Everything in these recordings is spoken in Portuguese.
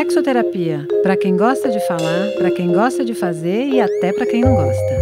Sexoterapia, para quem gosta de falar, para quem gosta de fazer e até para quem não gosta.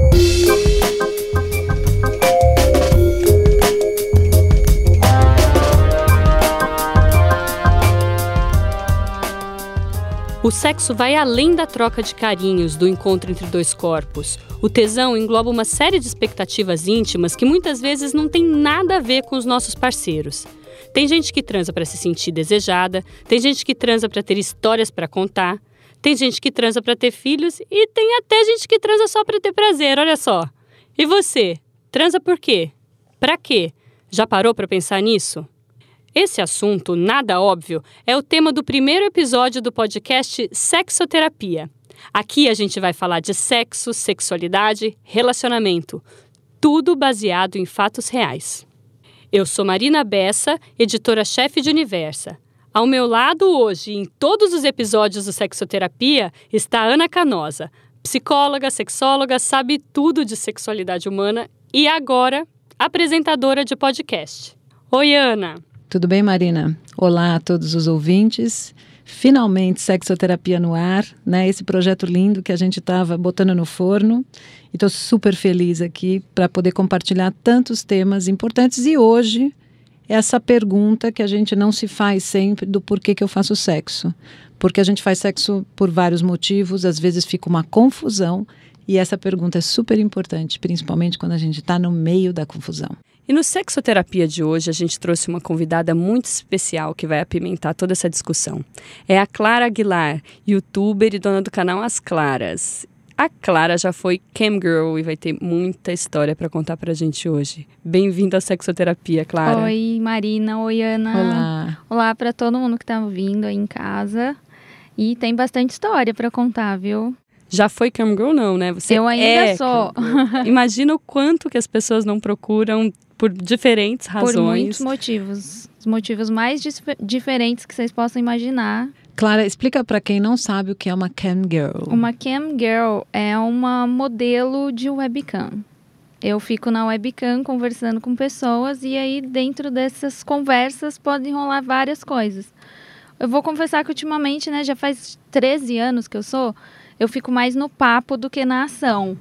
O sexo vai além da troca de carinhos, do encontro entre dois corpos. O tesão engloba uma série de expectativas íntimas que muitas vezes não tem nada a ver com os nossos parceiros. Tem gente que transa para se sentir desejada, tem gente que transa para ter histórias para contar, tem gente que transa para ter filhos e tem até gente que transa só para ter prazer, olha só. E você? Transa por quê? Pra quê? Já parou para pensar nisso? Esse assunto, nada óbvio, é o tema do primeiro episódio do podcast Sexoterapia. Aqui a gente vai falar de sexo, sexualidade, relacionamento. Tudo baseado em fatos reais. Eu sou Marina Bessa, editora-chefe de Universa. Ao meu lado hoje, em todos os episódios do Sexoterapia, está Ana Canosa, psicóloga, sexóloga, sabe tudo de sexualidade humana e agora apresentadora de podcast. Oi, Ana! Tudo bem, Marina? Olá a todos os ouvintes. Finalmente, Sexoterapia no ar, né? Esse projeto lindo que a gente estava botando no forno. E estou super feliz aqui para poder compartilhar tantos temas importantes. E hoje, essa pergunta que a gente não se faz sempre do porquê que eu faço sexo. Porque a gente faz sexo por vários motivos, às vezes fica uma confusão. E essa pergunta é super importante, principalmente quando a gente está no meio da confusão. E no Sexoterapia de hoje, a gente trouxe uma convidada muito especial que vai apimentar toda essa discussão. É a Clara Aguilar, youtuber e dona do canal As Claras. A Clara já foi camgirl e vai ter muita história para contar pra gente hoje. Bem-vinda à Sexoterapia, Clara. Oi, Marina. Oi, Ana. Olá. Olá para todo mundo que tá ouvindo aí em casa. E tem bastante história para contar, viu? Já foi camgirl não, né? Você eu ainda sou. Imagina o quanto que as pessoas não procuram por diferentes razões. Por muitos motivos. Os motivos mais diferentes que vocês possam imaginar. Clara, explica para quem não sabe o que é uma camgirl. Uma camgirl é uma modelo de webcam. Eu fico na webcam conversando com pessoas e aí dentro dessas conversas podem rolar várias coisas. Eu vou confessar que ultimamente, né, já faz 13 anos que eu fico mais no papo do que na ação.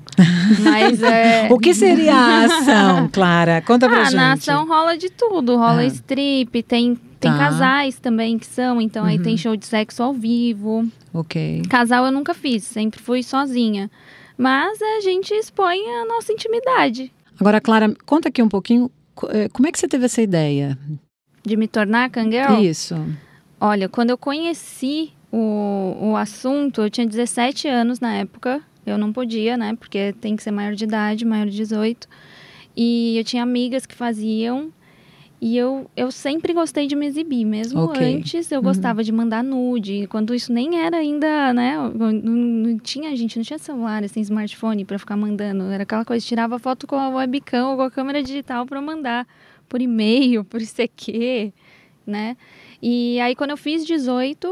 Mas O que seria a ação, Clara? Conta pra gente. Na ação rola de tudo. Rola strip, tem casais também que são. Então aí tem show de sexo ao vivo. Ok. Casal eu nunca fiz, sempre fui sozinha. Mas a gente expõe a nossa intimidade. Agora, Clara, conta aqui um pouquinho, como é que você teve essa ideia? De me tornar camgirl? Isso. Olha, quando eu conheci o assunto, eu tinha 17 anos na época, eu não podia, né, porque tem que ser maior de idade, maior de 18, e eu tinha amigas que faziam, e eu sempre gostei de me exibir, mesmo antes eu gostava de mandar nude, quando isso nem era ainda, né, não tinha celular, assim, smartphone pra ficar mandando, era aquela coisa, tirava foto com a webcam ou com a câmera digital pra mandar por e-mail, por ICQ, né, e aí quando eu fiz 18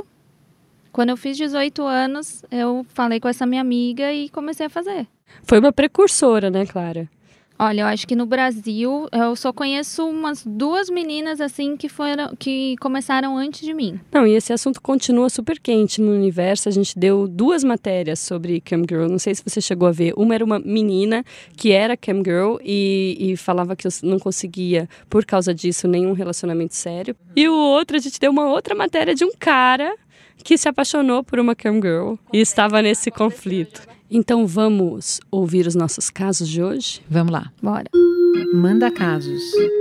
anos, eu falei com essa minha amiga e comecei a fazer. Foi uma precursora, né, Clara? Olha, eu acho que no Brasil, eu só conheço umas 2 meninas, assim, que começaram antes de mim. Não, e esse assunto continua super quente no universo. A gente deu 2 matérias sobre camgirl. Não sei se você chegou a ver. Uma era uma menina que era camgirl e falava que eu não conseguia, por causa disso, nenhum relacionamento sério. E o outro, a gente deu uma outra matéria de um cara que se apaixonou por uma camgirl e estava nesse conflito. Então vamos ouvir os nossos casos de hoje? Vamos lá. Bora. Manda casos.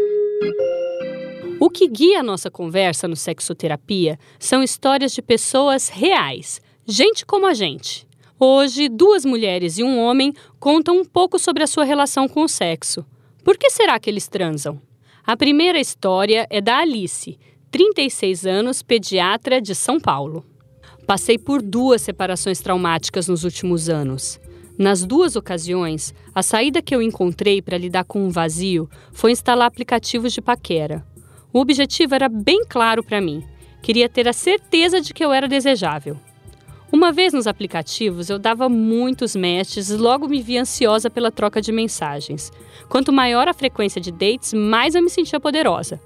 O que guia a nossa conversa no Sexoterapia são histórias de pessoas reais, gente como a gente. Hoje, 2 mulheres e um homem contam um pouco sobre a sua relação com o sexo. Por que será que eles transam? A primeira história é da Alice, 36 anos, pediatra de São Paulo. Passei por 2 separações traumáticas nos últimos anos. Nas 2 ocasiões, a saída que eu encontrei para lidar com um vazio foi instalar aplicativos de paquera. O objetivo era bem claro para mim. Queria ter a certeza de que eu era desejável. Uma vez nos aplicativos, eu dava muitos matches e logo me via ansiosa pela troca de mensagens. Quanto maior a frequência de dates, mais eu me sentia poderosa.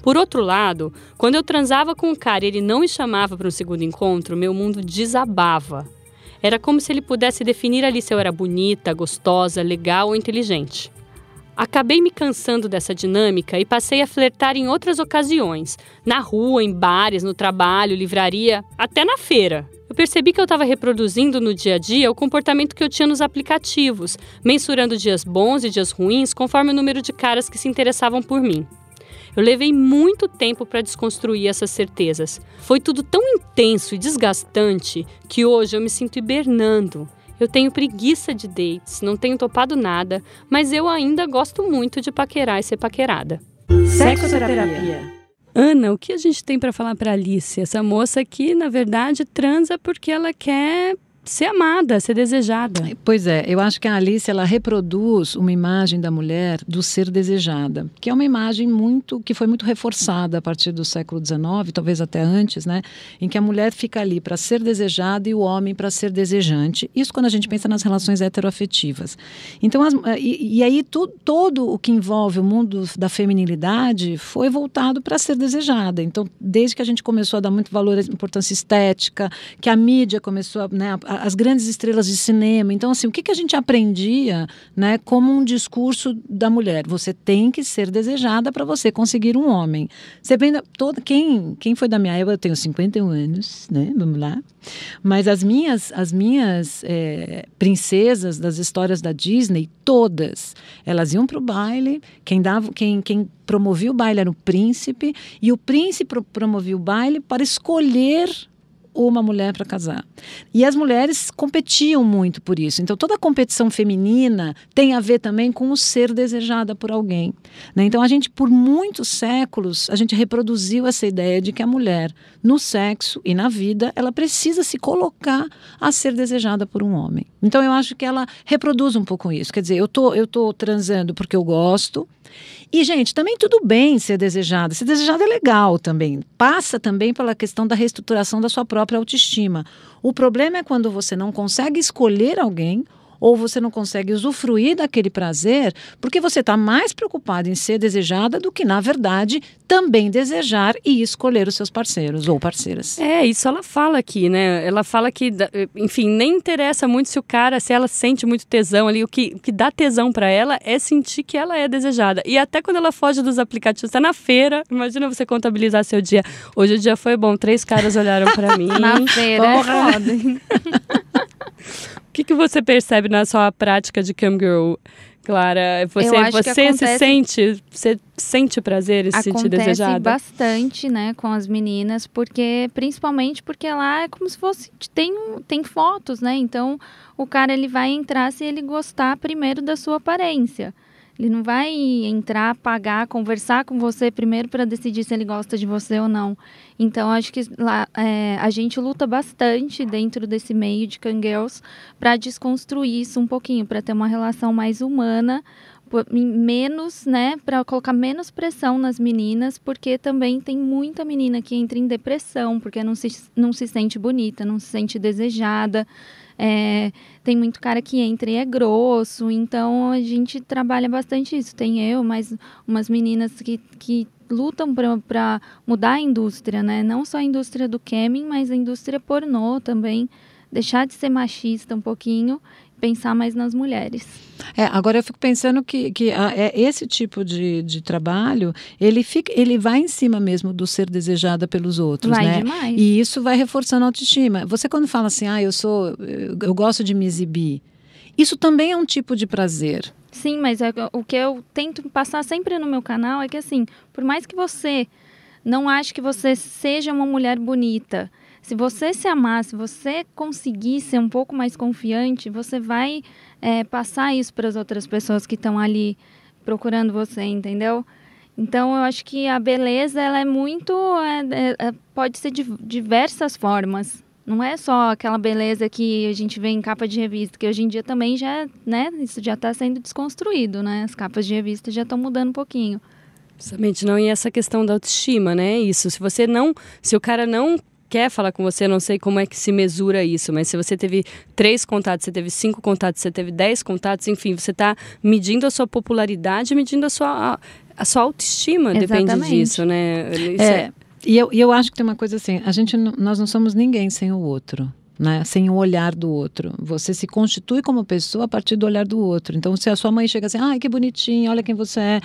Por outro lado, quando eu transava com o cara e ele não me chamava para um segundo encontro, meu mundo desabava. Era como se ele pudesse definir ali se eu era bonita, gostosa, legal ou inteligente. Acabei me cansando dessa dinâmica e passei a flertar em outras ocasiões. Na rua, em bares, no trabalho, livraria, até na feira. Eu percebi que eu estava reproduzindo no dia a dia o comportamento que eu tinha nos aplicativos, mensurando dias bons e dias ruins conforme o número de caras que se interessavam por mim. Eu levei muito tempo para desconstruir essas certezas. Foi tudo tão intenso e desgastante que hoje eu me sinto hibernando. Eu tenho preguiça de dates, não tenho topado nada, mas eu ainda gosto muito de paquerar e ser paquerada. Sexoterapia. Ana, o que a gente tem para falar para Alice? Essa moça que, na verdade, transa porque ela quer ser amada, ser desejada. Pois é, eu acho que a Alice, ela reproduz uma imagem da mulher do ser desejada, que é uma imagem que foi muito reforçada a partir do século XIX, talvez até antes, né? Em que a mulher fica ali para ser desejada e o homem para ser desejante. Isso quando a gente pensa nas relações heteroafetivas. Então, aí todo o que envolve o mundo da feminilidade foi voltado para ser desejada. Então, desde que a gente começou a dar muito valor à importância estética, que a mídia começou a, né, as grandes estrelas de cinema. Então, assim, o que a gente aprendia, né, como um discurso da mulher? Você tem que ser desejada para você conseguir um homem. Você vê, quem foi da minha época, eu tenho 51 anos, né, vamos lá. Mas as minhas princesas das histórias da Disney, todas, elas iam para o baile, quem promovia o baile era o príncipe, e o príncipe promovia o baile para escolher uma mulher para casar. E as mulheres competiam muito por isso. Então, toda a competição feminina tem a ver também com o ser desejada por alguém, né? Então, por muitos séculos, a gente reproduziu essa ideia de que a mulher, no sexo e na vida, ela precisa se colocar a ser desejada por um homem. Então, eu acho que ela reproduz um pouco isso. Quer dizer, eu tô transando porque eu gosto. E, gente, também tudo bem ser desejada. Ser desejada é legal também. Passa também pela questão da reestruturação da sua própria autoestima. O problema é quando você não consegue escolher alguém ou você não consegue usufruir daquele prazer porque você está mais preocupado em ser desejada do que, na verdade, também desejar e escolher os seus parceiros ou parceiras. Isso ela fala aqui, né? Ela fala que, enfim, nem interessa muito se ela sente muito tesão ali. O que dá tesão para ela é sentir que ela é desejada. E até quando ela foge dos aplicativos, está na feira, imagina você contabilizar seu dia. Hoje o dia foi bom, 3 caras olharam para mim. Na feira, é foda. O que você percebe na sua prática de Cam Girl, Clara? Você sente prazer em se sentir desejada? Acontece bastante, né, com as meninas, principalmente porque lá é como se fosse, tem fotos, né? Então, o cara ele vai entrar se ele gostar primeiro da sua aparência. Ele não vai entrar, pagar, conversar com você primeiro para decidir se ele gosta de você ou não. Então, acho que lá, a gente luta bastante dentro desse meio de Cam Girls para desconstruir isso um pouquinho, para ter uma relação mais humana, menos, né, para colocar menos pressão nas meninas, porque também tem muita menina que entra em depressão, porque não se sente bonita, não se sente desejada. Tem muito cara que entra e é grosso, então a gente trabalha bastante isso. Tem mais umas meninas que lutam para mudar a indústria, né? Não só a indústria do camming, mas a indústria pornô também. Deixar de ser machista um pouquinho, pensar mais nas mulheres. Agora eu fico pensando que esse tipo de trabalho, ele vai em cima mesmo do ser desejada pelos outros, vai, né? Demais. E isso vai reforçando a autoestima. Você quando fala assim, eu gosto de me exibir, isso também é um tipo de prazer. Sim, mas o que eu tento passar sempre no meu canal é que, assim, por mais que você não ache que você seja uma mulher bonita, se você se amar, se você conseguir ser um pouco mais confiante, você vai passar isso para as outras pessoas que estão ali procurando você, entendeu? Então, eu acho que a beleza, ela é muito... pode ser de diversas formas. Não é só aquela beleza que a gente vê em capa de revista, que hoje em dia também já, né, isso já está sendo desconstruído, né? As capas de revista já estão mudando um pouquinho. Justamente, não, e essa questão da autoestima, né? Isso, se o cara não quer falar com você, eu não sei como é que se mesura isso, mas se você teve 3 contatos, você teve 5 contatos, você teve 10 contatos, enfim, você está medindo a sua popularidade, medindo a sua autoestima. Exatamente. Depende disso, né? E eu acho que tem uma coisa assim, nós não somos ninguém sem o outro. Né? Sem o olhar do outro. Você se constitui como pessoa a partir do olhar do outro. Então, se a sua mãe chega assim, ai, que bonitinho, olha quem você é.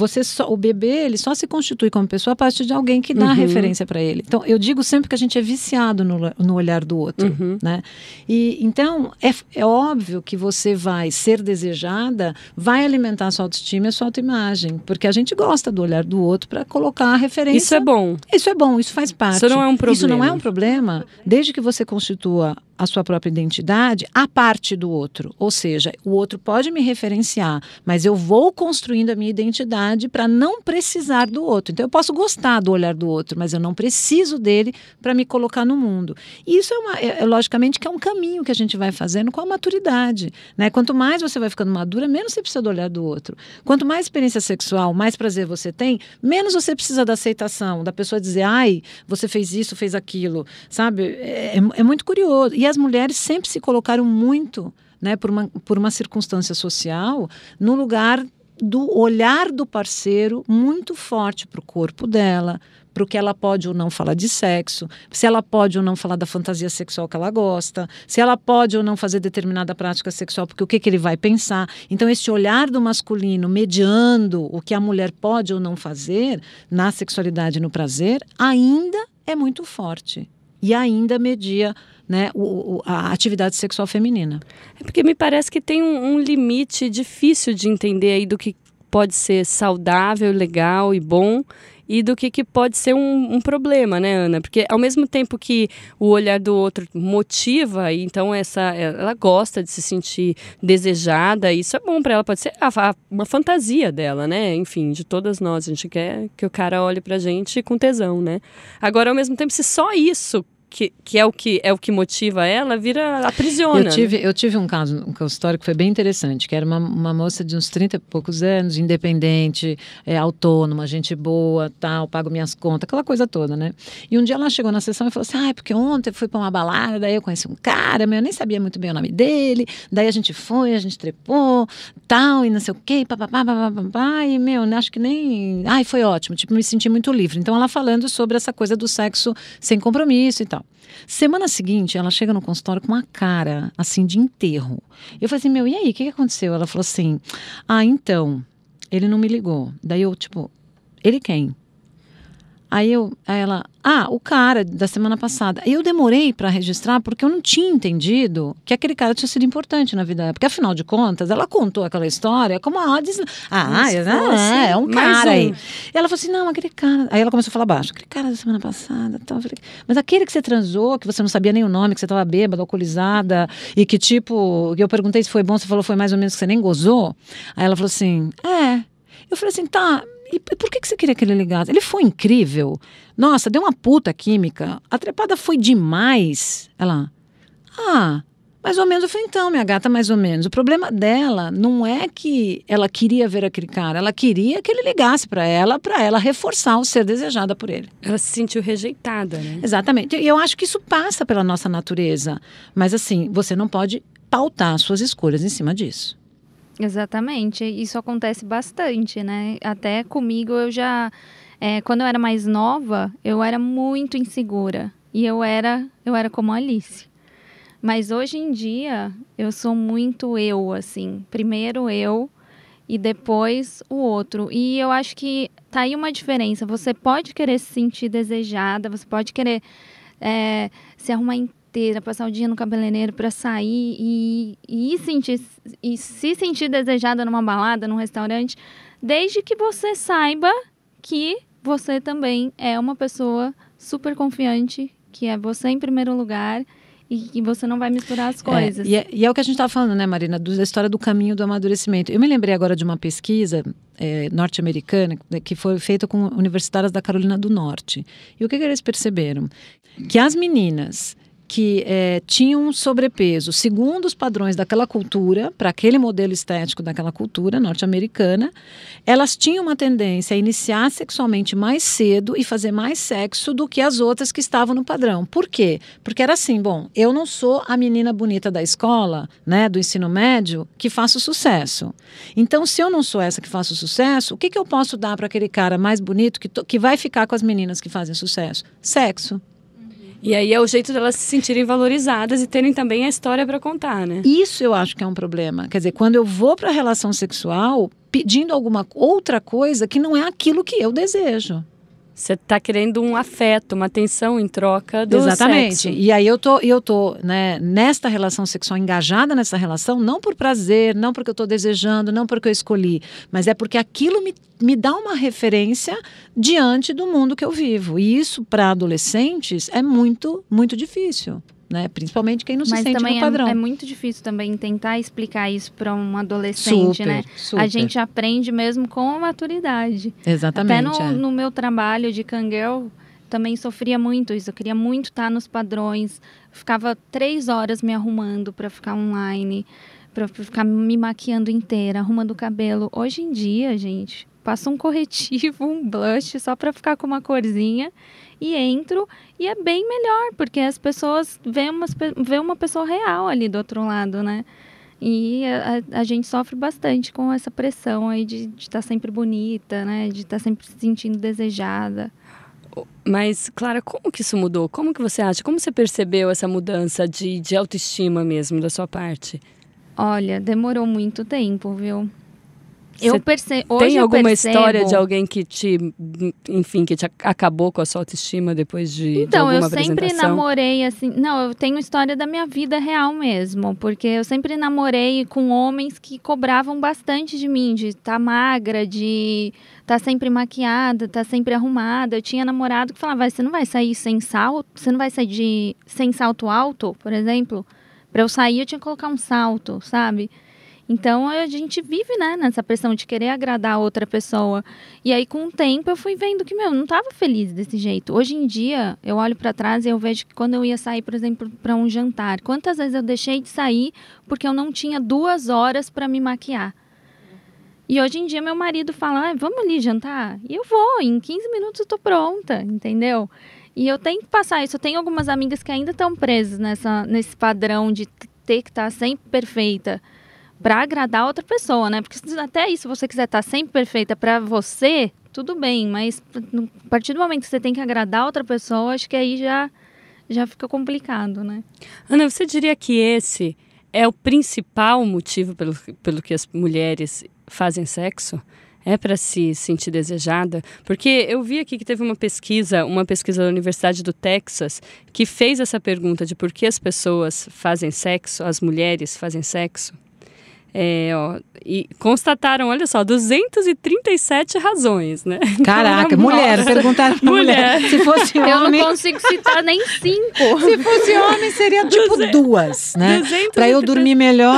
O bebê, ele só se constitui como pessoa a partir de alguém que dá referência para ele. Então, eu digo sempre que a gente é viciado no olhar do outro. Né? E, então, é óbvio que você vai ser desejada, vai alimentar a sua autoestima e a sua autoimagem. Porque a gente gosta do olhar do outro para colocar a referência. Isso é bom. Isso é bom, isso faz parte. Isso não é um problema. Isso não é um problema, desde que você constitua a sua própria identidade a parte do outro. Ou seja, o outro pode me referenciar, mas eu vou construindo a minha identidade para não precisar do outro. Então, eu posso gostar do olhar do outro, mas eu não preciso dele para me colocar no mundo. E isso logicamente, que é um caminho que a gente vai fazendo com a maturidade. Né? Quanto mais você vai ficando madura, menos você precisa do olhar do outro. Quanto mais experiência sexual, mais prazer você tem, menos você precisa da aceitação, da pessoa dizer, ai, você fez isso, fez aquilo. Sabe? É muito curioso. E as mulheres sempre se colocaram muito, né, por uma circunstância social, no lugar do olhar do parceiro muito forte para o corpo dela, para o que ela pode ou não falar de sexo, se ela pode ou não falar da fantasia sexual que ela gosta, se ela pode ou não fazer determinada prática sexual, porque o que ele vai pensar. Então, esse olhar do masculino mediando o que a mulher pode ou não fazer na sexualidade e no prazer, ainda é muito forte. E ainda media, né, a atividade sexual feminina. É porque me parece que tem um limite difícil de entender aí do que pode ser saudável, legal e bom e do que pode ser um problema, né, Ana? Porque ao mesmo tempo que o olhar do outro motiva, então ela gosta de se sentir desejada, e isso é bom para ela, pode ser uma fantasia dela, né? Enfim, de todas nós, a gente quer que o cara olhe pra gente com tesão, né? Agora, ao mesmo tempo, se só isso que é o que motiva ela, vira aprisiona. Eu tive um caso, um consultório que foi bem interessante, que era uma moça de uns 30 e poucos anos, independente, autônoma, gente boa, tal, pago minhas contas, aquela coisa toda, né? E um dia ela chegou na sessão e falou assim, porque ontem eu fui pra uma balada, daí eu conheci um cara, mas eu nem sabia muito bem o nome dele, daí a gente trepou, tal, e não sei o quê, papapá, e acho que nem... foi ótimo, me senti muito livre. Então ela falando sobre essa coisa do sexo sem compromisso e tal. Semana seguinte, ela chega no consultório com uma cara, assim, de enterro. Eu falei assim, e aí, o que aconteceu? Ela falou assim, então, ele não me ligou. Daí eu, ele quem? Aí ela, o cara da semana passada. Aí eu demorei para registrar porque eu não tinha entendido que aquele cara tinha sido importante na vida dela. Porque, afinal de contas, ela contou aquela história como é um cara aí. E ela falou assim, não, aquele cara... Aí ela começou a falar baixo. Aquele cara da semana passada, tal. Mas aquele que você transou, que você não sabia nem o nome, que você estava bêbada, alcoolizada, e que que eu perguntei se foi bom, você falou foi mais ou menos que você nem gozou. Aí ela falou assim, Eu falei assim, tá... E por que você queria que ele ligasse? Ele foi incrível. Nossa, deu uma puta química. A trepada foi demais. Ela, mais ou menos. Eu falei, então, minha gata, mais ou menos. O problema dela não é que ela queria ver aquele cara. Ela queria que ele ligasse para ela reforçar o ser desejada por ele. Ela se sentiu rejeitada, né? Exatamente. E eu acho que isso passa pela nossa natureza. Mas, assim, você não pode pautar suas escolhas em cima disso. Exatamente, isso acontece bastante, né? Até comigo eu já, quando eu era mais nova, eu era muito insegura e eu era como a Alice. Mas hoje em dia eu sou muito eu, assim, primeiro eu e depois o outro. E eu acho que tá aí uma diferença. Você pode querer se sentir desejada, você pode querer se arrumar inteira, passar o dia no cabeleireiro para sair e se sentir desejada numa balada, num restaurante, desde que você saiba que você também é uma pessoa super confiante, que é você em primeiro lugar e que você não vai misturar as coisas. E é o que a gente estava falando, né, Marina, da história do caminho do amadurecimento. Eu me lembrei agora de uma pesquisa norte-americana que foi feita com universitárias da Carolina do Norte. E o que eles perceberam? Que as meninas que tinham um sobrepeso segundo os padrões daquela cultura, para aquele modelo estético daquela cultura norte-americana, elas tinham uma tendência a iniciar sexualmente mais cedo e fazer mais sexo do que as outras que estavam no padrão. Por quê? Porque era assim, bom, eu não sou a menina bonita da escola, né, do ensino médio, que faço sucesso. Então, se eu não sou essa que faço sucesso, o que eu posso dar para aquele cara mais bonito que vai ficar com as meninas que fazem sucesso? Sexo. E aí é o jeito delas se sentirem valorizadas e terem também a história para contar, né? Isso eu acho que é um problema. Quer dizer, quando eu vou para a relação sexual pedindo alguma outra coisa que não é aquilo que eu desejo. Você está querendo um afeto, uma atenção em troca do Exatamente. sexo. E aí eu tô né, nesta relação sexual, engajada nessa relação, não por prazer, não porque eu estou desejando, não porque eu escolhi, mas é porque aquilo me dá uma referência diante do mundo que eu vivo. E isso, para adolescentes, é muito, muito difícil. Né? Principalmente quem não se sente no padrão. É muito difícil também tentar explicar isso para um adolescente, super, né? Super. A gente aprende mesmo com a maturidade. Exatamente. Até no meu trabalho de Kangirl, também sofria muito isso. Eu queria muito estar nos padrões. Ficava 3 horas me arrumando para ficar online, para ficar me maquiando inteira, arrumando o cabelo. Hoje em dia, gente, passo um corretivo, um blush, só para ficar com uma corzinha e entro, e é bem melhor, porque as pessoas veem uma pessoa real ali do outro lado, né? E a gente sofre bastante com essa pressão aí de estar sempre bonita, né? De estar sempre se sentindo desejada. Mas, Clara, como que isso mudou? Como que você acha? Como você percebeu essa mudança de autoestima mesmo da sua parte? Olha, demorou muito tempo, viu? Tem alguma história de alguém que te acabou com a sua autoestima depois de alguma apresentação? Então, eu sempre namorei assim... Não, eu tenho história da minha vida real mesmo, porque eu sempre namorei com homens que cobravam bastante de mim, de estar magra, de estar sempre maquiada, estar sempre arrumada. Eu tinha namorado que falava, você não vai sair sem salto? Você não vai sair sem salto alto, por exemplo? Para eu sair, eu tinha que colocar um salto, sabe? Então, a gente vive, né, nessa pressão de querer agradar a outra pessoa. E aí, com o tempo, eu fui vendo que, não estava feliz desse jeito. Hoje em dia, eu olho para trás e eu vejo que quando eu ia sair, por exemplo, para um jantar, quantas vezes eu deixei de sair porque eu não tinha 2 horas para me maquiar. E hoje em dia, meu marido fala, vamos ali jantar? E eu vou, em 15 minutos eu tô pronta, entendeu? E eu tenho que passar isso. Eu tenho algumas amigas que ainda estão presas nesse padrão de ter que estar sempre perfeita para agradar outra pessoa, né? Porque até isso, se você quiser estar sempre perfeita para você, tudo bem, mas a partir do momento que você tem que agradar outra pessoa, acho que aí já fica complicado, né? Ana, você diria que esse é o principal motivo pelo que as mulheres fazem sexo? É para se sentir desejada? Porque eu vi aqui que teve uma pesquisa da Universidade do Texas, que fez essa pergunta de por que as pessoas fazem sexo, as mulheres fazem sexo. E constataram, olha só, 237 razões, né? Caraca, mulher, perguntaram pra mulher. Se fosse homem... Eu não consigo citar nem 5. Se fosse homem, seria tipo 2, né? Pra eu dormir melhor.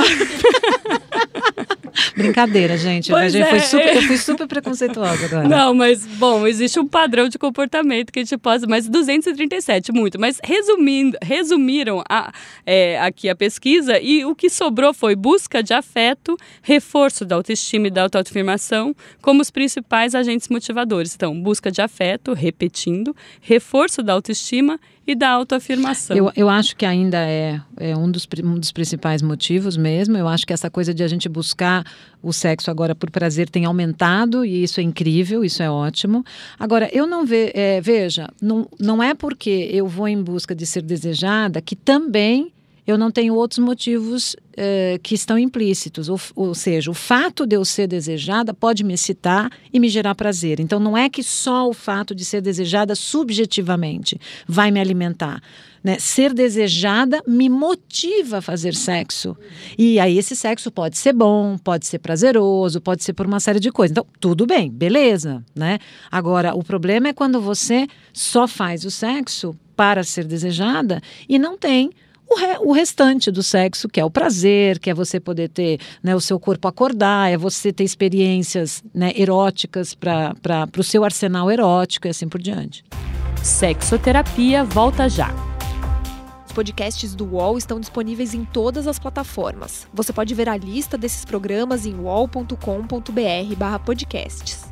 Brincadeira, gente. Eu fui super preconceituosa agora. Não, mas, bom, existe um padrão de comportamento que a gente pode... Mas 237, muito. Mas resumiram aqui a pesquisa e o que sobrou foi busca de afeto, reforço da autoestima e da autoafirmação como os principais agentes motivadores. Então, busca de afeto, repetindo, reforço da autoestima e da autoafirmação. Eu acho que ainda é um dos principais motivos mesmo. Eu acho que essa coisa de a gente buscar o sexo agora por prazer tem aumentado e isso é incrível, isso é ótimo. Agora, eu não veja, não é porque eu vou em busca de ser desejada que também eu não tenho outros motivos que estão implícitos. Ou seja, o fato de eu ser desejada pode me excitar e me gerar prazer. Então, não é que só o fato de ser desejada subjetivamente vai me alimentar. Né? Ser desejada me motiva a fazer sexo. E aí esse sexo pode ser bom, pode ser prazeroso, pode ser por uma série de coisas. Então, tudo bem, beleza. Né? Agora, o problema é quando você só faz o sexo para ser desejada e não tem o restante do sexo, que é o prazer, que é você poder ter, né, o seu corpo acordar, é você ter experiências, né, eróticas para o seu arsenal erótico e assim por diante. Sexoterapia volta já. podcasts do UOL estão disponíveis em todas as plataformas. Você pode ver a lista desses programas em uol.com.br/podcasts.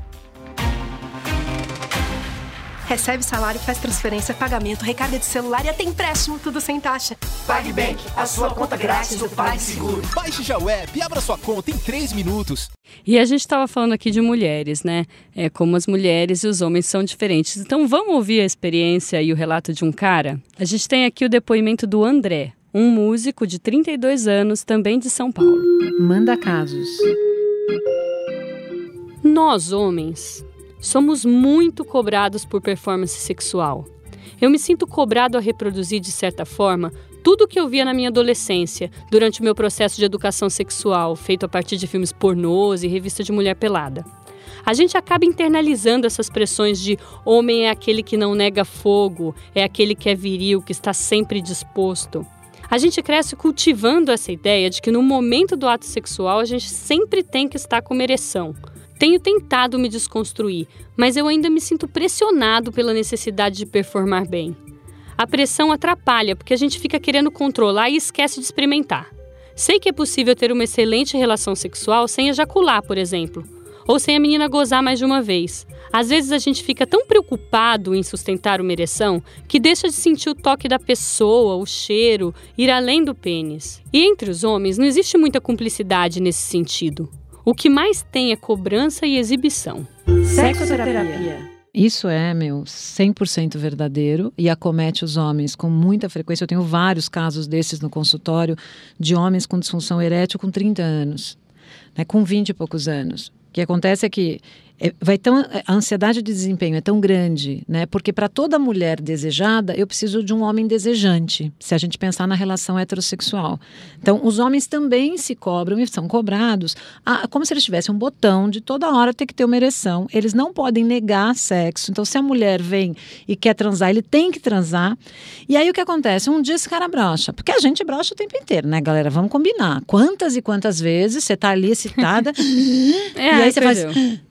Recebe salário, faz transferência, pagamento, recarga de celular e até empréstimo, tudo sem taxa. PagBank, a sua conta grátis do PagSeguro. Baixe já o app e abra sua conta em 3 minutos. E a gente estava falando aqui de mulheres, né? Como as mulheres e os homens são diferentes. Então vamos ouvir a experiência e o relato de um cara? A gente tem aqui o depoimento do André, um músico de 32 anos, também de São Paulo. Manda casos. Nós, homens, somos muito cobrados por performance sexual. Eu me sinto cobrado a reproduzir, de certa forma, tudo o que eu via na minha adolescência, durante o meu processo de educação sexual, feito a partir de filmes pornôs e revista de mulher pelada. A gente acaba internalizando essas pressões de homem é aquele que não nega fogo, é aquele que é viril, que está sempre disposto. A gente cresce cultivando essa ideia de que no momento do ato sexual a gente sempre tem que estar com uma ereção. Tenho tentado me desconstruir, mas eu ainda me sinto pressionado pela necessidade de performar bem. A pressão atrapalha porque a gente fica querendo controlar e esquece de experimentar. Sei que é possível ter uma excelente relação sexual sem ejacular, por exemplo, ou sem a menina gozar mais de uma vez. Às vezes a gente fica tão preocupado em sustentar uma ereção que deixa de sentir o toque da pessoa, o cheiro, ir além do pênis. E entre os homens não existe muita cumplicidade nesse sentido. O que mais tem é cobrança e exibição. Sexoterapia. Isso é, 100% verdadeiro e acomete os homens com muita frequência. Eu tenho vários casos desses no consultório de homens com disfunção erétil com 30 anos, né, com 20 e poucos anos. O que acontece é que a ansiedade de desempenho é tão grande, né? Porque para toda mulher desejada, eu preciso de um homem desejante, se a gente pensar na relação heterossexual. Então, os homens também se cobram e são cobrados, como se eles tivessem um botão de toda hora ter que ter uma ereção. Eles não podem negar sexo. Então, se a mulher vem e quer transar, ele tem que transar. E aí, o que acontece? Um dia esse cara brocha. Porque a gente brocha o tempo inteiro, né, galera? Vamos combinar. Quantas e quantas vezes você tá ali excitada e aí você faz...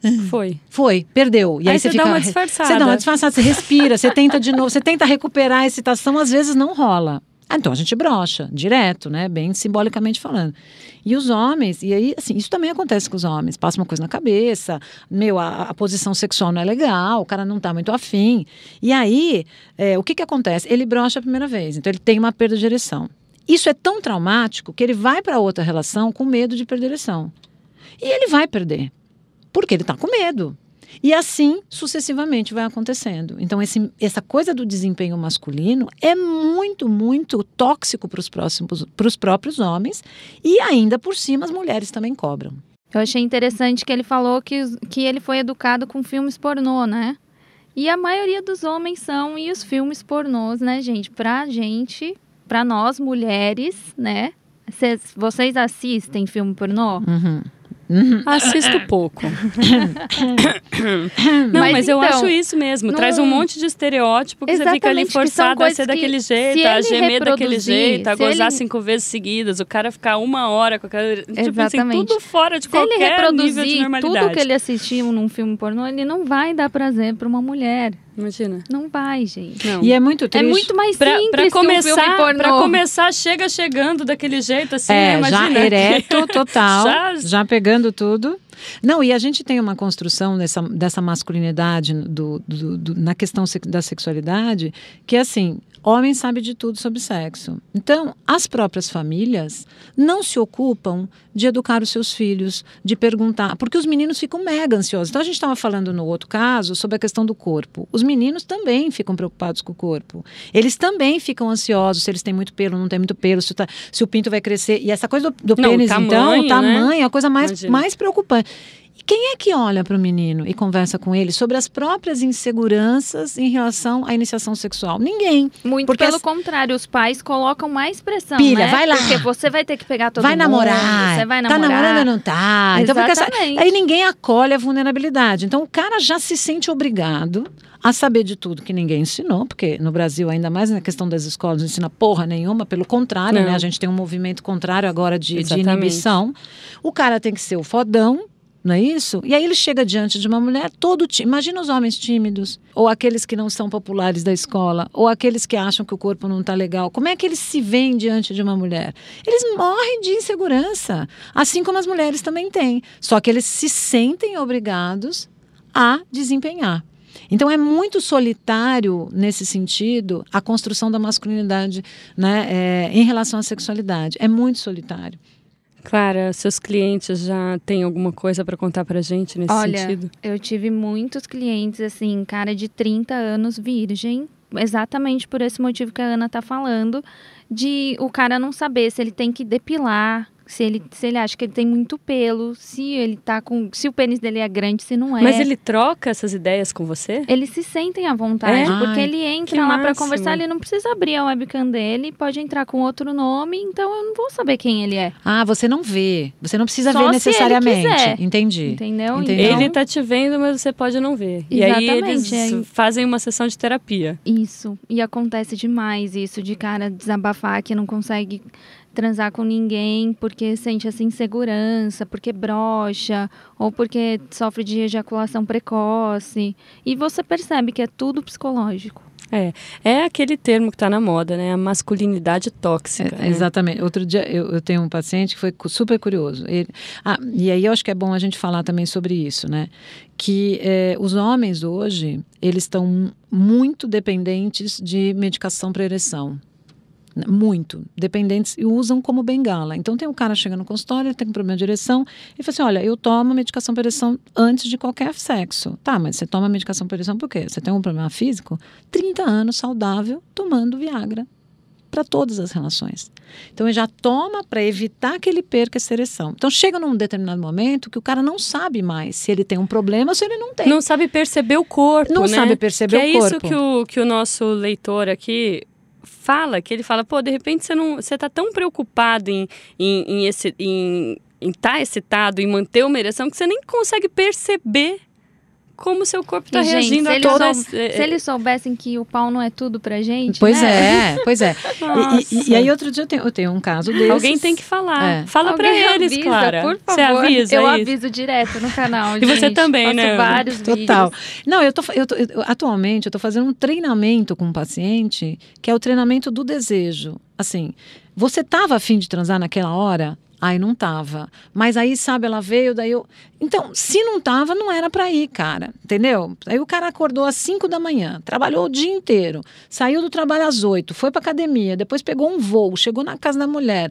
Foi, perdeu. E aí você fica, dá uma disfarçada. Você dá uma disfarçada, você respira, você tenta de novo, você tenta recuperar a excitação, às vezes não rola. Então a gente brocha, direto, né? Bem simbolicamente falando. E os homens, e aí, assim, isso também acontece com os homens. Passa uma coisa na cabeça, a posição sexual não é legal, o cara não tá muito afim. E aí, o que acontece? Ele brocha a primeira vez, então ele tem uma perda de ereção. Isso é tão traumático que ele vai para outra relação com medo de perder a ereção. E ele vai perder. Porque ele está com medo. E assim, sucessivamente, vai acontecendo. Então, essa coisa do desempenho masculino é muito, muito tóxico para os próprios homens. E ainda por cima, as mulheres também cobram. Eu achei interessante que ele falou que ele foi educado com filmes pornô, né? E a maioria dos homens são. E os filmes pornôs, né, gente? Pra nós, mulheres, né? Vocês assistem filme pornô? Uhum. Assisto pouco. Não, mas eu acho isso mesmo. Traz um monte de estereótipo que você fica ali forçado a ser daquele jeito, a gemer daquele jeito, a gozar 5 vezes seguidas, o cara ficar 1 hora com aquela... Tipo assim, tudo fora de qualquer nível de normalidade. Tudo que ele assistiu num filme pornô, ele não vai dar prazer pra uma mulher. Imagina. Não vai, gente. Não. E é muito triste. É muito mais simples pra começar, que um filme pornô. Pra começar, chegando daquele jeito, assim, imagina. Já ereto, total, já pegando tudo. Não, e a gente tem uma construção dessa masculinidade na questão da sexualidade, que é assim, homem sabe de tudo sobre sexo. Então, as próprias famílias não se ocupam de educar os seus filhos, de perguntar, porque os meninos ficam mega ansiosos. Então, a gente estava falando no outro caso sobre a questão do corpo. Os meninos também ficam preocupados com o corpo. Eles também ficam ansiosos se eles têm muito pelo, não tem muito pelo, se o pinto vai crescer. E essa coisa do pênis, o tamanho, é a coisa mais preocupante. E quem é que olha para o menino e conversa com ele sobre as próprias inseguranças em relação à iniciação sexual? Ninguém. Muito pelo contrário, os pais colocam mais pressão, Pilha, né? vai lá. Porque você vai ter que pegar todo vai mundo. Namorar. Você vai namorar. Tá namorando ou não tá? Exatamente. Então, aí ninguém acolhe a vulnerabilidade. Então o cara já se sente obrigado a saber de tudo que ninguém ensinou, porque no Brasil, ainda mais na questão das escolas, não ensina porra nenhuma, pelo contrário, né? A gente tem um movimento contrário agora de inibição. O cara tem que ser o fodão, não é isso? E aí ele chega diante de uma mulher todo tímido. Imagina os homens tímidos, ou aqueles que não são populares da escola, ou aqueles que acham que o corpo não está legal. Como é que eles se veem diante de uma mulher? Eles morrem de insegurança, assim como as mulheres também têm. Só que eles se sentem obrigados a desempenhar. Então é muito solitário, nesse sentido, a construção da masculinidade, né, em relação à sexualidade. É muito solitário. Clara, seus clientes já têm alguma coisa para contar pra gente nesse sentido? Olha, eu tive muitos clientes, assim, cara de 30 anos virgem, exatamente por esse motivo que a Ana tá falando, de o cara não saber se ele tem que depilar, se ele acha que ele tem muito pelo, se o pênis dele é grande, se não é. Mas ele troca essas ideias com você? Eles se sentem à vontade, porque ele entra lá para conversar, ele não precisa abrir a webcam dele, pode entrar com outro nome, então eu não vou saber quem ele é. Ah, você não vê. Você não precisa Só ver necessariamente. Se ele quiser. Entendi. Entendeu? Entendi. Então, Ele tá te vendo, mas você pode não ver. Exatamente. E aí eles fazem uma sessão de terapia. Isso. E acontece demais isso, de cara desabafar que não consegue transar com ninguém porque sente essa insegurança, porque brocha, ou porque sofre de ejaculação precoce. E você percebe que é tudo psicológico. É aquele termo que está na moda, né? A masculinidade tóxica. Né? Exatamente. Outro dia eu tenho um paciente que foi super curioso. E aí eu acho que é bom a gente falar também sobre isso, né? Que os homens hoje, eles estão muito dependentes de medicação para ereção. Muito dependentes e usam como bengala. Então tem um cara chega no consultório, ele tem um problema de ereção e fala assim, olha, eu tomo medicação para ereção antes de qualquer sexo. Tá, mas você toma medicação para ereção por quê? Você tem um problema físico? 30 anos saudável tomando Viagra para todas as relações. Então ele já toma para evitar que ele perca essa ereção. Então chega num determinado momento que o cara não sabe mais se ele tem um problema ou se ele não tem. Não sabe perceber o corpo, não né? sabe perceber o corpo. É isso que o nosso leitor aqui fala, que ele fala, pô, de repente você tá tão preocupado em estar excitado, em manter uma ereção, que você nem consegue perceber como o seu corpo está reagindo a todas... Se eles soubessem que o pau não é tudo pra gente, pois né? Pois é. E aí outro dia eu tenho um caso desses. Alguém tem que falar. Fala pra eles, avisa, Clara. Por favor. Você avisa eu isso? aviso direto no canal, E gente. você também, faço né? vários Total. vídeos. Não, atualmente eu tô fazendo um treinamento com um paciente, que é o treinamento do desejo. Assim, você tava a fim de transar naquela hora? Ai, não tava. Mas aí, sabe, ela veio, daí eu... Então, se não tava, não era pra ir, cara. Entendeu? Aí o cara acordou às 5 da manhã, trabalhou o dia inteiro, saiu do trabalho às 8, foi pra academia, depois pegou um voo, chegou na casa da mulher,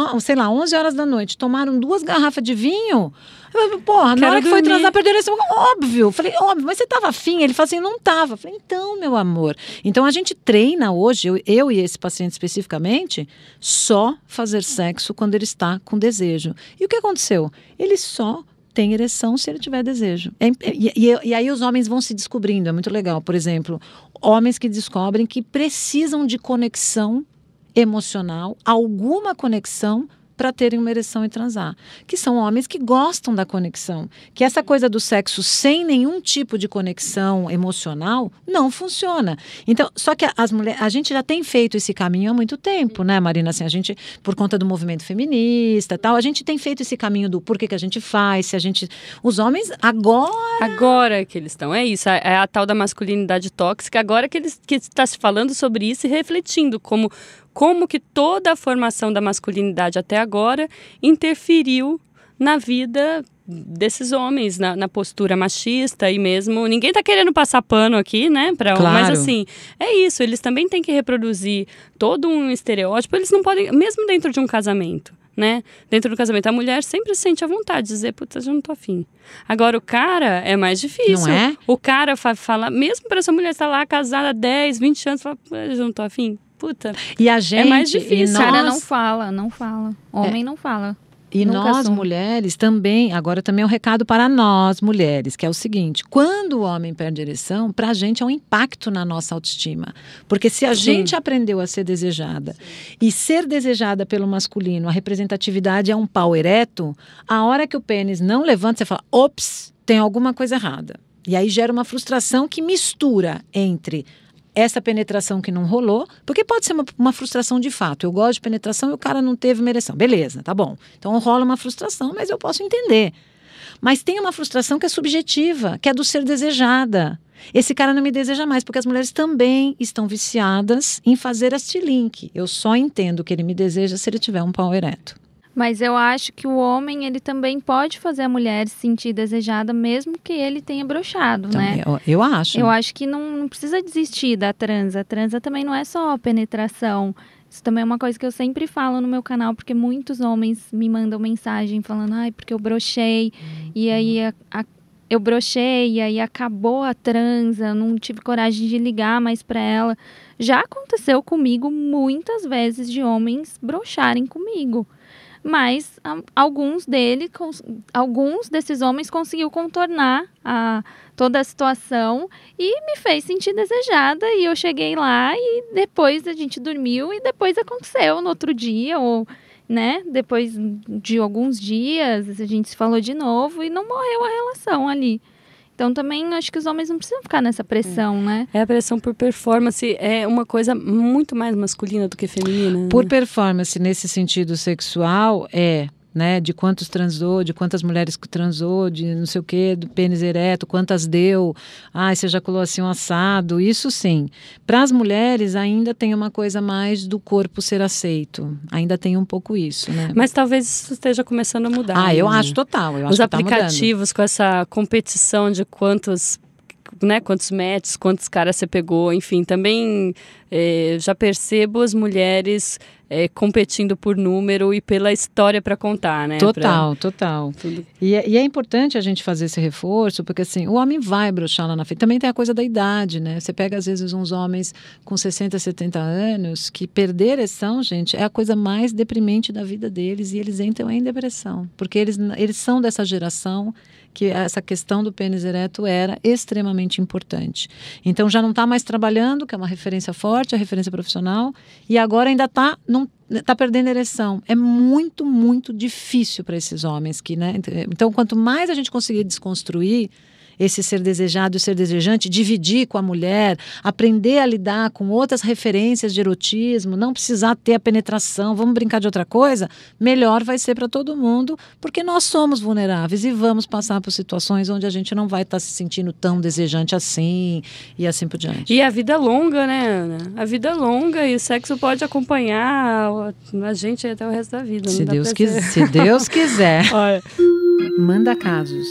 11 horas da noite, tomaram 2 garrafas de vinho. Porra, na hora que foi transar, perdeu a ereção. Óbvio. Falei, óbvio, mas você tava afim? Ele falou assim, não tava. Falei, então, meu amor. Então, a gente treina hoje, eu e esse paciente especificamente, só fazer sexo quando ele está com desejo. E o que aconteceu? Ele só tem ereção se ele tiver desejo. E aí os homens vão se descobrindo, é muito legal. Por exemplo, homens que descobrem que precisam de conexão emocional, alguma conexão para terem uma ereção e transar. Que são homens que gostam da conexão. Que essa coisa do sexo sem nenhum tipo de conexão emocional não funciona. Então, só que as mulheres, a gente já tem feito esse caminho há muito tempo, né, Marina? Assim, a gente, por conta do movimento feminista e tal, a gente tem feito esse caminho do porquê que a gente faz, se a gente... Os homens Agora que eles estão, é isso, é a tal da masculinidade tóxica, agora que está se falando sobre isso e refletindo como que toda a formação da masculinidade até agora interferiu na vida desses homens, na postura machista e mesmo... Ninguém está querendo passar pano aqui, né? Claro. Mas assim, é isso, eles também têm que reproduzir todo um estereótipo, eles não podem, mesmo dentro de um casamento, né? Dentro do casamento, a mulher sempre sente a vontade de dizer, puta, eu não tô afim. Agora, o cara é mais difícil. Não é? O cara fala, mesmo para essa mulher estar lá casada há 10, 20 anos, fala, eu não tô afim. Puta, e a gente, é mais difícil. O cara não fala. Homem não fala. E Nunca nós, assume. mulheres, também, agora também é um recado para nós, mulheres, que é o seguinte, quando o homem perde a ereção, pra gente é um impacto na nossa autoestima. Porque se a gente aprendeu a ser desejada e ser desejada pelo masculino, a representatividade é um pau ereto, a hora que o pênis não levanta, você fala, ops, tem alguma coisa errada. E aí gera uma frustração que mistura entre essa penetração que não rolou, porque pode ser uma frustração de fato. Eu gosto de penetração e o cara não teve uma ereção. Beleza, tá bom. Então rola uma frustração, mas eu posso entender. Mas tem uma frustração que é subjetiva, que é do ser desejada. Esse cara não me deseja mais, porque as mulheres também estão viciadas em fazer este link. Eu só entendo que ele me deseja se ele tiver um pau ereto. Mas eu acho que o homem, ele também pode fazer a mulher se sentir desejada, mesmo que ele tenha broxado, Também, né? Eu acho. Eu acho que não precisa desistir da transa. A transa também não é só penetração. Isso também é uma coisa que eu sempre falo no meu canal, porque muitos homens me mandam mensagem falando, porque eu broxei, e aí eu broxei, e aí acabou a transa, não tive coragem de ligar mais pra ela. Já aconteceu comigo muitas vezes de homens broxarem comigo. Mas alguns desses homens conseguiu contornar toda a situação e me fez sentir desejada. E eu cheguei lá e depois a gente dormiu e depois aconteceu no outro dia, ou, né, depois de alguns dias a gente se falou de novo e não morreu a relação ali. Então também acho que os homens não precisam ficar nessa pressão, né? A pressão por performance é uma coisa muito mais masculina do que feminina. Por performance, nesse sentido sexual, né, de quantos transou, de quantas mulheres que transou, de não sei o quê, do pênis ereto, quantas deu, você ejaculou assim um assado, isso sim. Para as mulheres ainda tem uma coisa mais do corpo ser aceito, ainda tem um pouco isso, né? Mas talvez isso esteja começando a mudar. Eu acho total, eu acho os que tá aplicativos mudando. Com essa competição de quantos matches, quantos caras você pegou, enfim, também já percebo as mulheres competindo por número e pela história para contar, né? Total. Tudo. E é importante a gente fazer esse reforço, porque assim, o homem vai broxar lá na frente. Também tem a coisa da idade, né? Você pega às vezes uns homens com 60, 70 anos que perder a ereção, gente, é a coisa mais deprimente da vida deles e eles entram em depressão, porque eles são dessa geração que essa questão do pênis ereto era extremamente importante. Então já não está mais trabalhando, que é uma referência forte, a referência profissional, e agora ainda está perdendo ereção. É muito, muito difícil para esses homens. Né? Então, quanto mais a gente conseguir desconstruir esse ser desejado e o ser desejante, dividir com a mulher, aprender a lidar com outras referências de erotismo, não precisar ter a penetração, vamos brincar de outra coisa, melhor vai ser para todo mundo, porque nós somos vulneráveis e vamos passar por situações onde a gente não vai estar se sentindo tão desejante assim e assim por diante. E a vida é longa, né, Ana? A vida é longa e o sexo pode acompanhar a gente até o resto da vida. Se Deus quiser. Olha. Manda casos.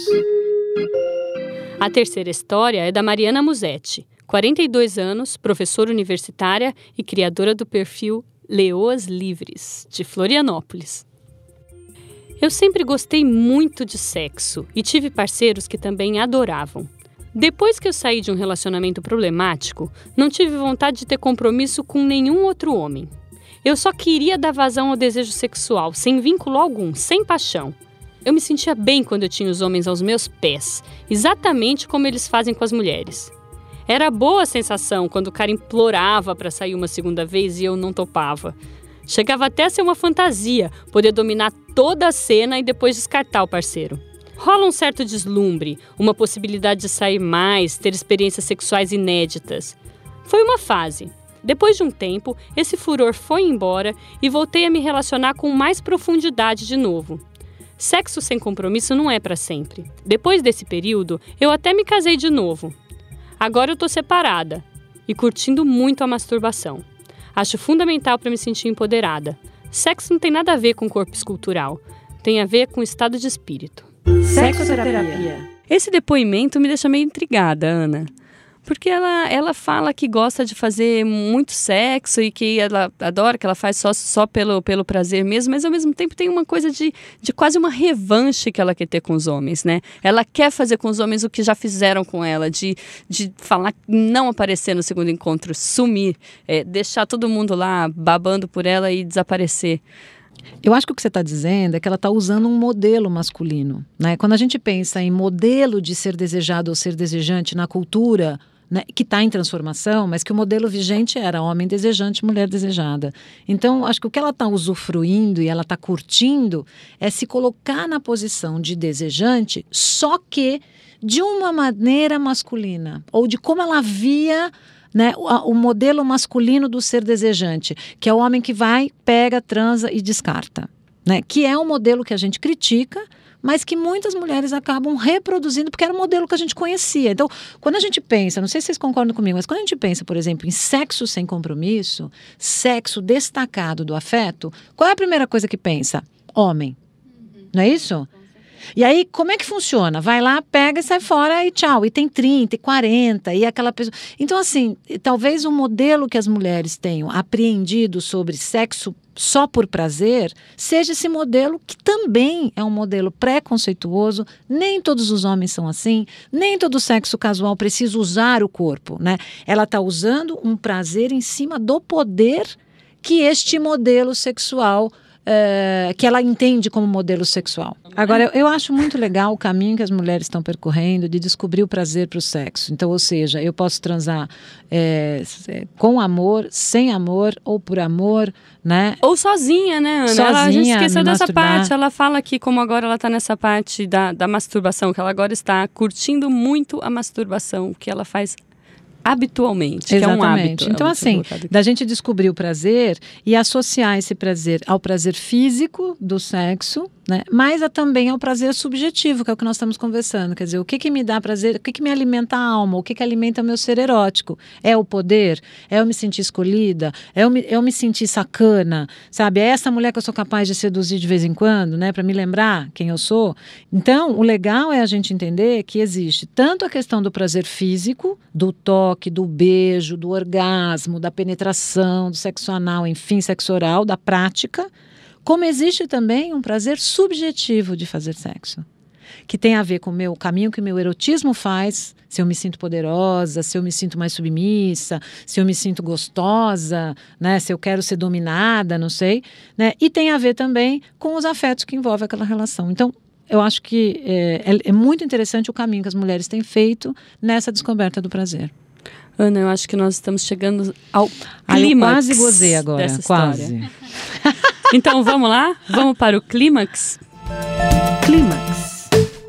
A terceira história é da Mariana Musetti, 42 anos, professora universitária e criadora do perfil Leoas Livres, de Florianópolis. Eu sempre gostei muito de sexo e tive parceiros que também adoravam. Depois que eu saí de um relacionamento problemático, não tive vontade de ter compromisso com nenhum outro homem. Eu só queria dar vazão ao desejo sexual, sem vínculo algum, sem paixão. Eu me sentia bem quando eu tinha os homens aos meus pés, exatamente como eles fazem com as mulheres. Era boa a sensação quando o cara implorava para sair uma segunda vez e eu não topava. Chegava até a ser uma fantasia, poder dominar toda a cena e depois descartar o parceiro. Rola um certo deslumbre, uma possibilidade de sair mais, ter experiências sexuais inéditas. Foi uma fase. Depois de um tempo, esse furor foi embora e voltei a me relacionar com mais profundidade de novo. Sexo sem compromisso não é para sempre. Depois desse período, eu até me casei de novo. Agora eu tô separada e curtindo muito a masturbação. Acho fundamental para me sentir empoderada. Sexo não tem nada a ver com corpo escultural. Tem a ver com estado de espírito. Sexoterapia. Esse depoimento me deixa meio intrigada, Ana. Porque ela fala que gosta de fazer muito sexo e que ela adora, que ela faz só pelo prazer mesmo, mas ao mesmo tempo tem uma coisa de quase uma revanche que ela quer ter com os homens, né? Ela quer fazer com os homens o que já fizeram com ela, de falar, não aparecer no segundo encontro, sumir, deixar todo mundo lá babando por ela e desaparecer. Eu acho que o que você está dizendo é que ela está usando um modelo masculino, né? Quando a gente pensa em modelo de ser desejado ou ser desejante na cultura, né, que está em transformação, mas que o modelo vigente era homem desejante, mulher desejada. Então, acho que o que ela está usufruindo e ela está curtindo é se colocar na posição de desejante, só que de uma maneira masculina, ou de como ela via, né, o modelo masculino do ser desejante, que é o homem que vai, pega, transa e descarta, né, que é um modelo que a gente critica, mas que muitas mulheres acabam reproduzindo porque era o modelo que a gente conhecia. Então, quando a gente pensa, não sei se vocês concordam comigo, mas quando a gente pensa, por exemplo, em sexo sem compromisso, sexo destacado do afeto, qual é a primeira coisa que pensa? Homem. Não é isso? E aí, como é que funciona? Vai lá, pega e sai fora e tchau. E tem 30, e 40, e aquela pessoa... Então, assim, talvez o modelo que as mulheres tenham apreendido sobre sexo só por prazer seja esse modelo que também é um modelo preconceituoso. Nem todos os homens são assim, nem todo sexo casual precisa usar o corpo, né? Ela está usando um prazer em cima do poder que este modelo sexual que ela entende como modelo sexual. Agora, eu acho muito legal o caminho que as mulheres estão percorrendo de descobrir o prazer para o sexo. Então, ou seja, eu posso transar com amor, sem amor ou por amor, né? Ou sozinha, né, Ana? Sozinha, a gente esqueceu dessa masturbar. parte. Ela fala que, como agora ela está nessa parte da masturbação, que ela agora está curtindo muito a masturbação, que ela faz habitualmente, Exatamente. que é um hábito. Então, assim, da gente descobrir o prazer e associar esse prazer ao prazer físico do sexo, né? Mas também ao prazer subjetivo, que é o que nós estamos conversando. Quer dizer, o que me dá prazer, o que me alimenta a alma, o que alimenta o meu ser erótico? É o poder? É eu me sentir escolhida? É eu me sentir sacana? Sabe? É essa mulher que eu sou capaz de seduzir de vez em quando, né? Para me lembrar quem eu sou? Então, o legal é a gente entender que existe tanto a questão do prazer físico, do toque, do beijo, do orgasmo, da penetração, do sexo anal, enfim, sexo oral, da prática, como existe também um prazer subjetivo de fazer sexo, que tem a ver com o caminho que o meu erotismo faz, se eu me sinto poderosa, se eu me sinto mais submissa, se eu me sinto gostosa, né, se eu quero ser dominada, não sei, né, e tem a ver também com os afetos que envolvem aquela relação. Então, eu acho que é muito interessante o caminho que as mulheres têm feito nessa descoberta do prazer. Ana, eu acho que nós estamos chegando ao clímax. Eu quase gozei agora, dessa quase. História. Então, vamos lá? Vamos para o clímax? Clímax.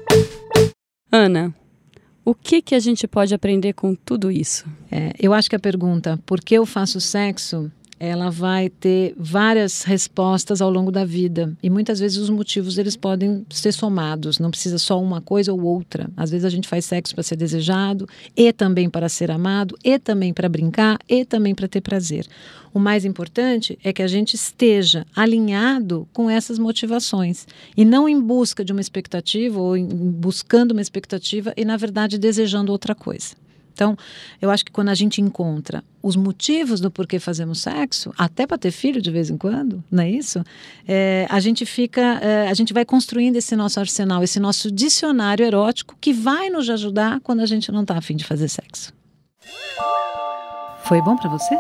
Ana, o que a gente pode aprender com tudo isso? Eu acho que a pergunta, por que eu faço sexo, ela vai ter várias respostas ao longo da vida. E muitas vezes os motivos eles podem ser somados, não precisa só uma coisa ou outra. Às vezes a gente faz sexo para ser desejado, e também para ser amado, e também para brincar, e também para ter prazer. O mais importante é que a gente esteja alinhado com essas motivações e não em busca de uma expectativa ou buscando uma expectativa e, na verdade, desejando outra coisa. Então, eu acho que quando a gente encontra os motivos do porquê fazemos sexo, até para ter filho de vez em quando, não é isso? A gente vai construindo esse nosso arsenal, esse nosso dicionário erótico que vai nos ajudar quando a gente não está a fim de fazer sexo. Foi bom para você?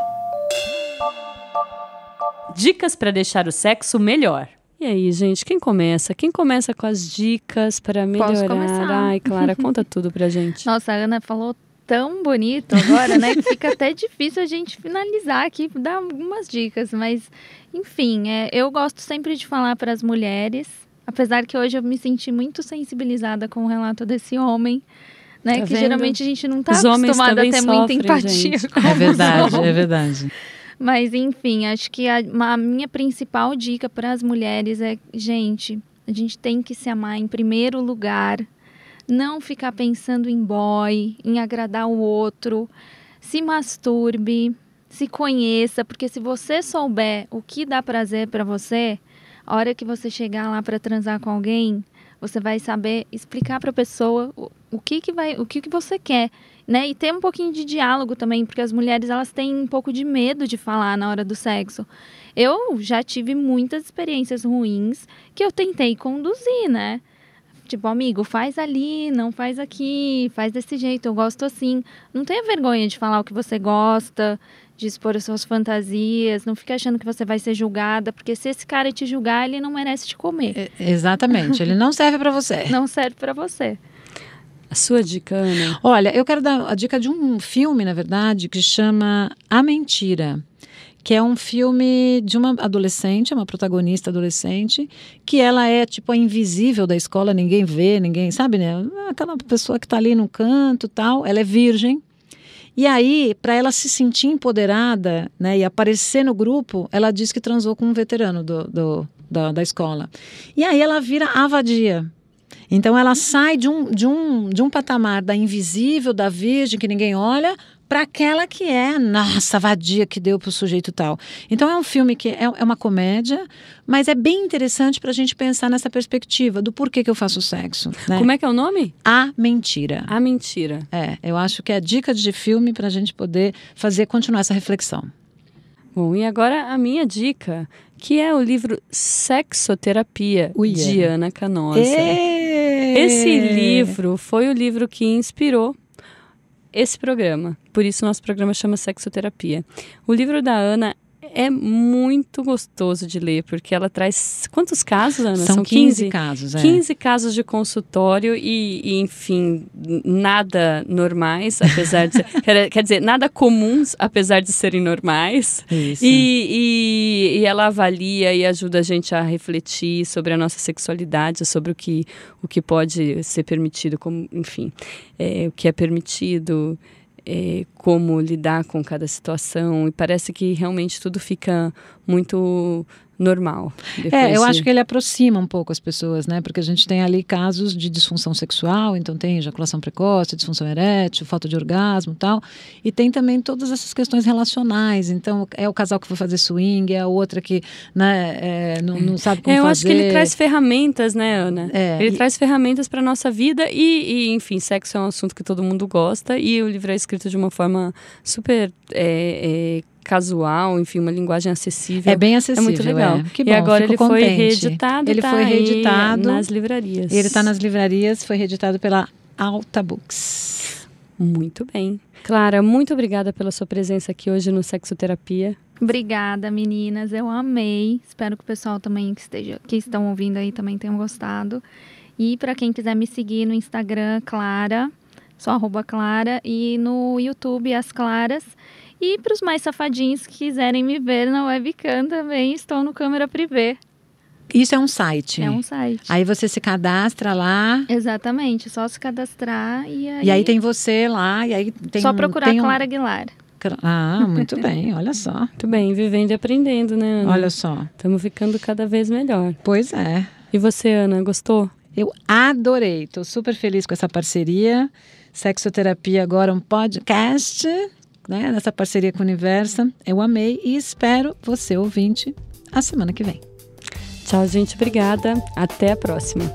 Dicas para deixar o sexo melhor. E aí, gente, quem começa? Quem começa com as dicas para melhorar? Posso começar. Ai, Clara, conta tudo pra gente. Nossa, a Ana falou tão bonito agora, né, que fica até difícil a gente finalizar aqui, dar algumas dicas, mas enfim, eu gosto sempre de falar para as mulheres, apesar que hoje eu me senti muito sensibilizada com o relato desse homem, né, Tá que vendo? geralmente a gente não está Os homens acostumado a também ter muita sofrem, empatia. gente. com É verdade, os homens. é verdade. Mas enfim, acho que a minha principal dica para as mulheres é, gente, a gente tem que se amar em primeiro lugar. Não ficar pensando em boy, em agradar o outro. Se masturbe, se conheça, porque se você souber o que dá prazer para você, a hora que você chegar lá para transar com alguém, você vai saber explicar para a pessoa o que você quer, né? E ter um pouquinho de diálogo também, porque as mulheres elas têm um pouco de medo de falar na hora do sexo. Eu já tive muitas experiências ruins que eu tentei conduzir, né? Tipo, amigo, faz ali, não faz aqui, faz desse jeito, eu gosto assim. Não tenha vergonha de falar o que você gosta, de expor as suas fantasias, não fica achando que você vai ser julgada, porque se esse cara te julgar, ele não merece te comer. Exatamente, ele não serve para você. Não serve pra você. A sua dica, Ana? Olha, eu quero dar a dica de um filme, na verdade, que chama A Mentira, que é um filme de uma adolescente, uma protagonista adolescente, que ela é tipo a invisível da escola, ninguém vê, ninguém sabe, né? Aquela pessoa que está ali no canto, tal, ela é virgem. E aí, para ela se sentir empoderada, né, e aparecer no grupo, ela diz que transou com um veterano da escola. E aí ela vira a vadia. Então ela sai de um patamar da invisível, da virgem, que ninguém olha, para aquela que é, nossa, vadia que deu para o sujeito tal. Então é um filme que é uma comédia, mas é bem interessante para a gente pensar nessa perspectiva do porquê que eu faço sexo. Né? Como é que é o nome? A Mentira. A Mentira. Eu acho que é dica de filme para a gente poder continuar essa reflexão. Bom, e agora a minha dica, que é o livro Sexoterapia, de Ana Canosa. Esse livro foi o livro que inspirou esse programa. Por isso nosso programa chama Sexoterapia. O livro da Ana é muito gostoso de ler, porque ela traz... Quantos casos, Ana? São 15 casos. 15 casos de consultório e, enfim, nada normais, apesar de ser... quer dizer, nada comuns, apesar de serem normais. Isso. E ela avalia e ajuda a gente a refletir sobre a nossa sexualidade, sobre o que pode ser permitido, como, enfim, o que é permitido... como lidar com cada situação, e parece que realmente tudo fica muito normal. Eu acho que ele aproxima um pouco as pessoas, né? Porque a gente tem ali casos de disfunção sexual, então tem ejaculação precoce, disfunção erétil, falta de orgasmo e tal, e tem também todas essas questões relacionais. Então é o casal que foi fazer swing, é a outra que, né, não sabe como fazer. Eu acho que ele traz ferramentas, né, Ana? Ele traz ferramentas para a nossa vida e, enfim, sexo é um assunto que todo mundo gosta, e o livro é escrito de uma forma super... casual, enfim, uma linguagem acessível. É bem acessível. É muito legal. Que bom, e agora ele contente. Foi reeditado. Ele foi reeditado nas livrarias. Ele está nas livrarias, foi reeditado pela Alta Books. Muito bem. Clara, muito obrigada pela sua presença aqui hoje no Sexoterapia. Obrigada, meninas. Eu amei. Espero que o pessoal também que estão ouvindo aí também tenham gostado. E para quem quiser me seguir no Instagram, Clara, só @Clara, e no YouTube, As Claras. E para os mais safadinhos que quiserem me ver na webcam também, estou no Câmera Privé. Isso é um site? É um site. Aí você se cadastra lá. Exatamente, só se cadastrar e aí... E aí tem você lá, e aí tem... Só procurar Clara Aguilar. Ah, muito bem, olha só. Muito bem, vivendo e aprendendo, né, Ana? Olha só. Estamos ficando cada vez melhor. Pois é. E você, Ana, gostou? Eu adorei, estou super feliz com essa parceria. Sexoterapia agora um podcast... né, nessa parceria com o Universa. Eu amei e espero você, ouvinte, a semana que vem. Tchau, gente. Obrigada. Até a próxima.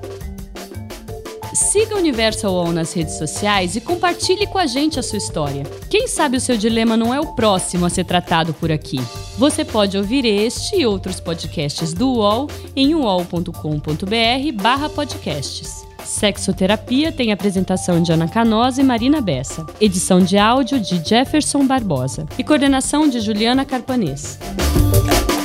Siga o Universal UOL nas redes sociais e compartilhe com a gente a sua história. Quem sabe o seu dilema não é o próximo a ser tratado por aqui. Você pode ouvir este e outros podcasts do UOL em uol.com.br/podcasts. Sexoterapia tem apresentação de Ana Canosa e Marina Bessa, edição de áudio de Jefferson Barbosa e coordenação de Juliana Carpanês.